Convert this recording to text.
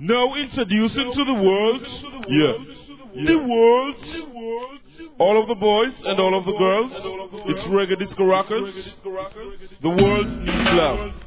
Now introducing to the world, the world, all of the boys and all of the girls, it's Reggae Disco Rockers. The world needs love.